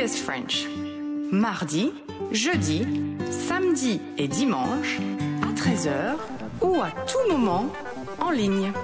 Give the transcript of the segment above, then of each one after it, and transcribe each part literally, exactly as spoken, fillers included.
S French. Mardi, jeudi, samedi et dimanche à treize heures ou à tout moment en ligne.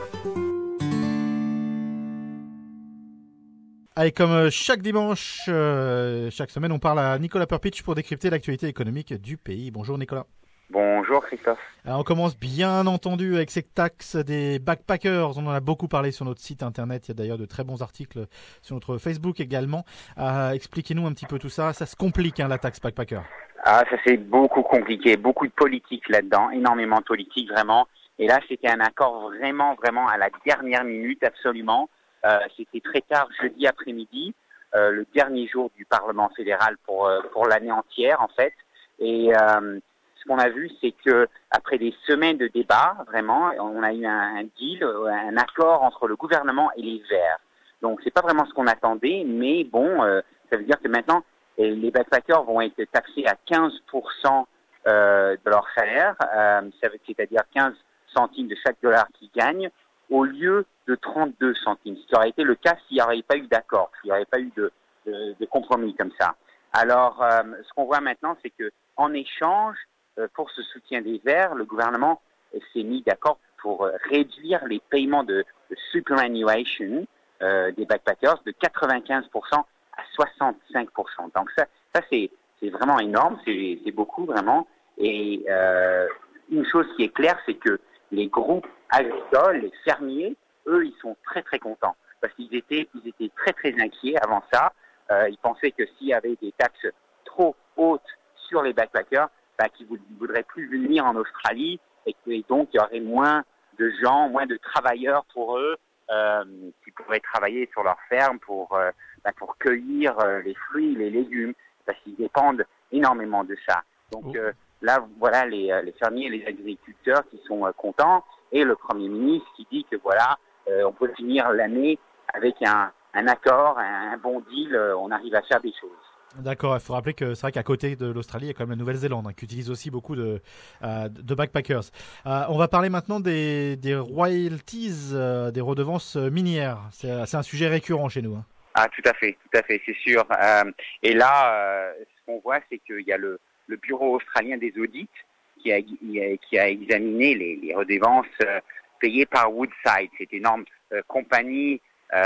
Allez, comme chaque dimanche, euh, chaque semaine, on parle à Nicolas Perpich pour décrypter l'actualité économique du pays. Bonjour Nicolas. Bonjour Christophe. Alors on commence bien entendu avec ces taxes des backpackers. On en a beaucoup parlé sur notre site internet. Il y a d'ailleurs de très bons articles sur notre Facebook également. Euh, expliquez-nous un petit peu tout ça. Ça se complique, hein, la taxe backpacker. Ah, ça c'est beaucoup compliqué. Beaucoup de politique là-dedans. Énormément de politique, vraiment. Et là, c'était un accord vraiment, vraiment à la dernière minute, absolument. Euh, c'était très tard, jeudi après-midi, euh, le dernier jour du Parlement fédéral pour euh, pour l'année entière, en fait. Et euh, ce qu'on a vu, c'est que après des semaines de débats, vraiment, on a eu un, un deal, un accord entre le gouvernement et les Verts. Donc, c'est pas vraiment ce qu'on attendait, mais bon, euh, ça veut dire que maintenant, les backpackers vont être taxés à quinze pour cent euh, de leur salaire, euh, c'est-à-dire quinze centimes de chaque dollar qu'ils gagnent, au lieu de trente-deux centimes, ce qui aurait été le cas s'il n'y aurait pas eu d'accord, s'il n'y aurait pas eu de, de, de compromis comme ça. Alors, euh, ce qu'on voit maintenant, c'est que en échange, euh, pour ce soutien des Verts, le gouvernement s'est mis d'accord pour euh, réduire les paiements de, de superannuation euh, des backpackers de quatre-vingt-quinze pour cent à soixante-cinq pour cent. Donc ça, ça c'est, c'est vraiment énorme, c'est, c'est beaucoup vraiment. Et euh, une chose qui est claire, c'est que les groupes agricoles, les fermiers, eux, ils sont très très contents parce qu'ils étaient, ils étaient très très inquiets avant ça. Euh, ils pensaient que s'il y avait des taxes trop hautes sur les backpackers, bah, qu'ils ne voudraient plus venir en Australie et que et donc il y aurait moins de gens, moins de travailleurs pour eux euh, qui pourraient travailler sur leur ferme pour euh, bah, pour cueillir euh, les fruits, les légumes, parce qu'ils dépendent énormément de ça. Donc Oh. euh, là, voilà les, les fermiers et les agriculteurs qui sont euh, contents et le Premier ministre qui dit que voilà, euh, on peut finir l'année avec un, un accord, un, un bon deal, euh, on arrive à faire des choses. D'accord, il faut rappeler que c'est vrai qu'à côté de l'Australie, il y a quand même la Nouvelle-Zélande, hein, qui utilise aussi beaucoup de, euh, de backpackers. Euh, on va parler maintenant des, des royalties, euh, des redevances minières. C'est, c'est un sujet récurrent chez nous, hein. Ah, tout à fait, tout à fait, c'est sûr. Euh, et là, euh, ce qu'on voit, c'est qu'il y a le, le Bureau australien des audits qui a, qui a examiné les, les redevances euh, payées par Woodside, cette énorme euh, compagnie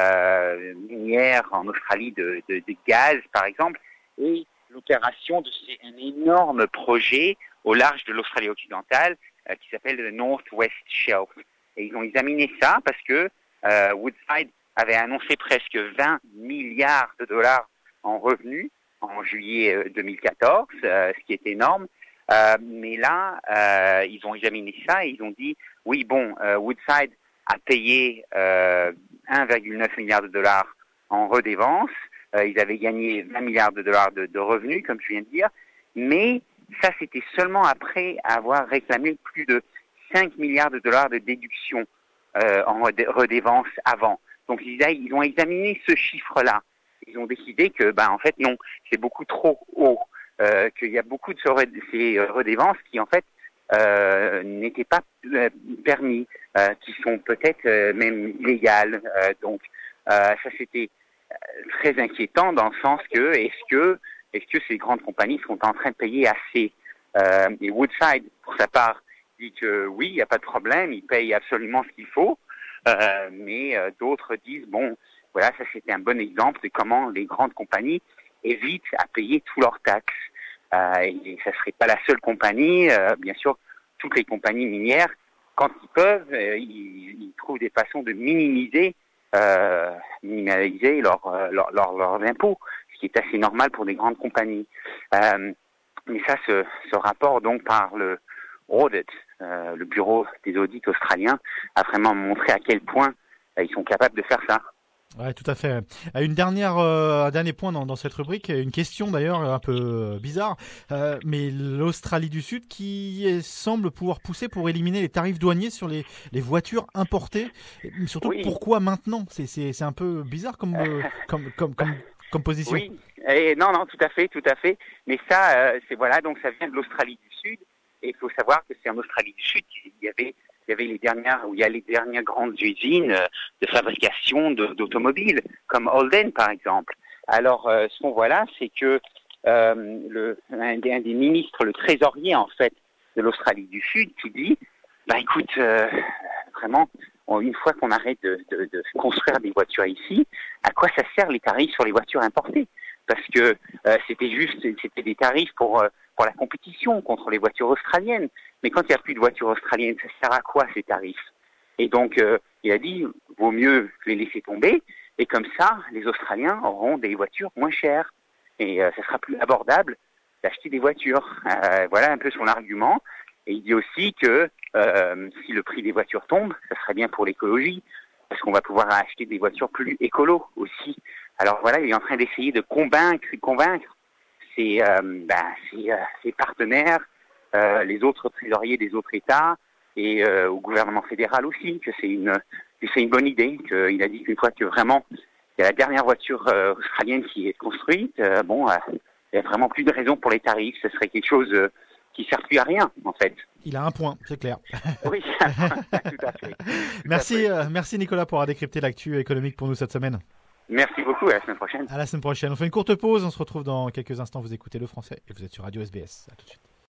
euh, minière en Australie de, de, de gaz, par exemple, et l'opération de c'est un énorme projet au large de l'Australie occidentale euh, qui s'appelle le North West Shelf. Et ils ont examiné ça parce que euh, Woodside avait annoncé presque vingt milliards de dollars en revenus en juillet deux mille quatorze, euh, ce qui est énorme. Euh, mais là, euh, ils ont examiné ça et ils ont dit, oui, bon, euh, Woodside a payé euh, un virgule neuf milliard de dollars en redevances. Euh, ils avaient gagné vingt milliards de dollars de, de revenus, comme je viens de dire. Mais ça, c'était seulement après avoir réclamé plus de cinq milliards de dollars de déduction euh, en redevances avant. Donc, ils, a, ils ont examiné ce chiffre-là. Ils ont décidé que, ben, en fait, non, c'est beaucoup trop haut. Euh, qu'il y a beaucoup de ces redevances qui, en fait, euh, n'étaient pas euh, permis, euh, qui sont peut-être euh, même illégales. Euh, donc, euh, ça, c'était très inquiétant dans le sens que, est-ce que, est-ce que ces grandes compagnies sont en train de payer assez? Euh, et Woodside, pour sa part, dit que oui, il n'y a pas de problème, ils payent absolument ce qu'il faut. Euh, mais euh, d'autres disent, bon, voilà, ça c'était un bon exemple de comment les grandes compagnies évitent à payer tous leurs taxes. Euh, et ça serait pas la seule compagnie, euh, bien sûr, toutes les compagnies minières, quand ils peuvent, euh, ils, ils trouvent des façons de minimiser, euh, minimaliser leurs leur, leur, leur impôts, ce qui est assez normal pour des grandes compagnies. Euh, mais ça, ce, ce rapport donc par le Audit, euh, le bureau des audits australiens, a vraiment montré à quel point euh, ils sont capables de faire ça. Ouais, tout à fait. Une dernière, euh, un dernier point dans, dans cette rubrique, une question d'ailleurs un peu bizarre, euh, mais l'Australie du Sud qui semble pouvoir pousser pour éliminer les tarifs douaniers sur les, les voitures importées. Surtout, oui. Pourquoi maintenant? C'est, c'est, c'est un peu bizarre comme, euh, comme, comme, comme, comme position. Oui, et non, non, tout à fait, tout à fait. Mais ça, euh, c'est voilà, donc ça vient de l'Australie du Sud. Et il faut savoir que c'est en Australie du Sud qu'il y avait Il y avait les dernières, où il y a les dernières grandes usines de fabrication de, d'automobiles, comme Holden par exemple. Alors, euh, ce qu'on voit là, c'est que euh, le, un, des, un des ministres, le trésorier en fait de l'Australie du Sud, qui dit, bah écoute, euh, vraiment, on, une fois qu'on arrête de, de, de construire des voitures ici, à quoi ça sert les tarifs sur les voitures importées? Parce que euh, c'était juste, c'était des tarifs pour euh, pour la compétition contre les voitures australiennes. Mais quand il n'y a plus de voitures australiennes, ça sert à quoi ces tarifs? Et donc, euh, il a dit, vaut mieux les laisser tomber. Et comme ça, les Australiens auront des voitures moins chères. Et euh, ça sera plus abordable d'acheter des voitures. Euh, voilà un peu son argument. Et il dit aussi que euh, si le prix des voitures tombe, ça serait bien pour l'écologie. Parce qu'on va pouvoir acheter des voitures plus écolo aussi. Alors voilà, il est en train d'essayer de convaincre, convaincre ses, euh, ben, ses, euh, ses partenaires, euh, les autres trésoriers des autres États et euh, au gouvernement fédéral aussi, que c'est une, que c'est une bonne idée. Qu'il a dit qu'une fois que vraiment il y a la dernière voiture euh, australienne qui est construite, euh, bon, euh, il n'y a vraiment plus de raison pour les tarifs. Ce serait quelque chose euh, qui ne sert plus à rien, en fait. Il a un point, c'est clair. Oui, tout à fait. Tout merci, à fait. Euh, merci Nicolas pour avoir décrypté l'actu économique pour nous cette semaine. Merci beaucoup, à la semaine prochaine. À la semaine prochaine. On fait une courte pause, on se retrouve dans quelques instants. Vous écoutez Le Français et vous êtes sur Radio S B S. À tout de suite.